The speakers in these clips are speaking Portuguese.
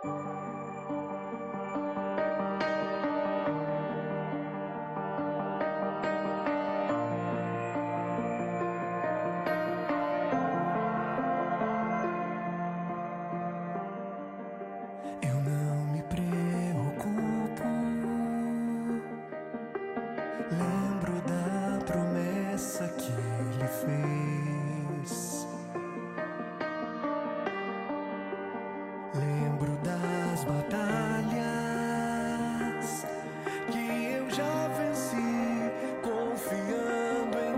Eu não me preocupo, lembro da promessa que ele fez. Lembro das batalhas que eu já venci, confiando em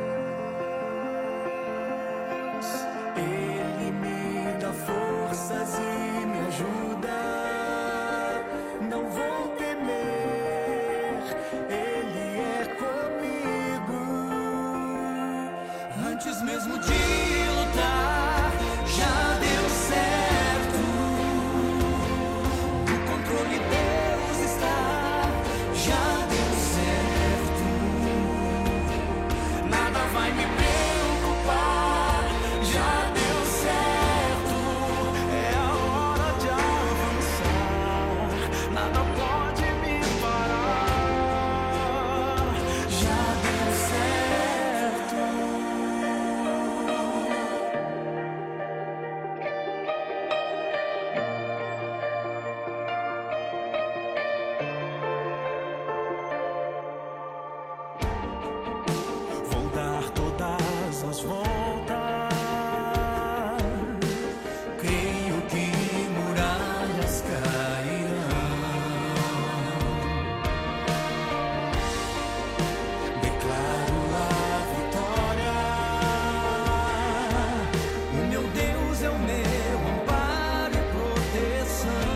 Deus. Ele me dá forças e me ajuda. Não vou temer, Ele é comigo. Antes mesmo de lutar, já deu certo. O controle Deus está, já deu certo. Nada vai me preocupar, já deu certo. É a hora de avançar, nada pode me parar. Já deu certo. Vou dar todas as voltas. Creio que muralhas cairão. Declaro a vitória. O meu Deus é o meu amparo e proteção.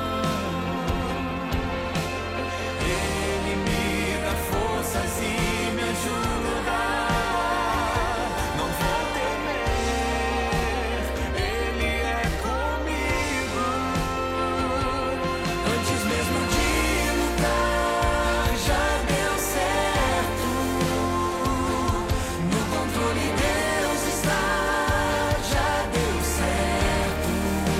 Ele me dá forças e me ajuda. Não vou temer, Ele é comigo. Antes mesmo de lutar, já deu certo. No controle Deus está, já deu certo.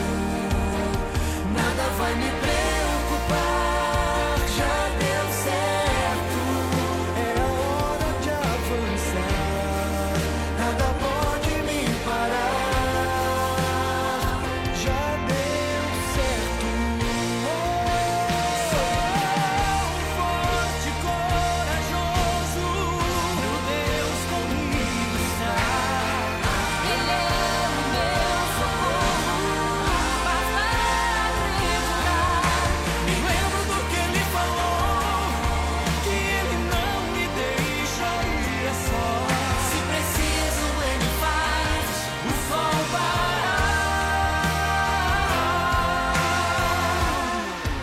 Nada vai me preocupar, já deu certo. É a hora de avançar, nada pode me parar. Já deu certo. Sou forte e corajoso, meu Deus comigo está. Ele é o meu socorro, basta acreditar. Me lembro do que Ele falou, que Ele não me deixaria só. Se preciso, Ele faz o sol parar.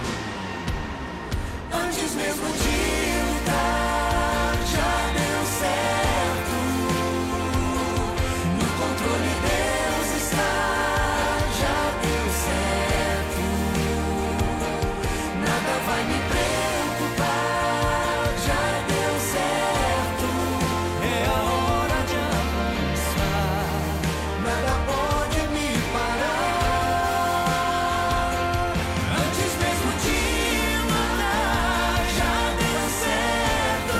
Antes mesmo de lutar, já deu certo. No controle Deus está, já deu certo. Nada vai me preocupar, já deu certo. É a hora de avançar, nada pode me parar. Antes mesmo de lutar, já deu certo.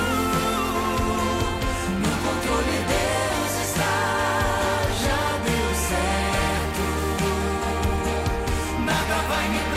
No controle Deus está, já deu certo. Nada vai me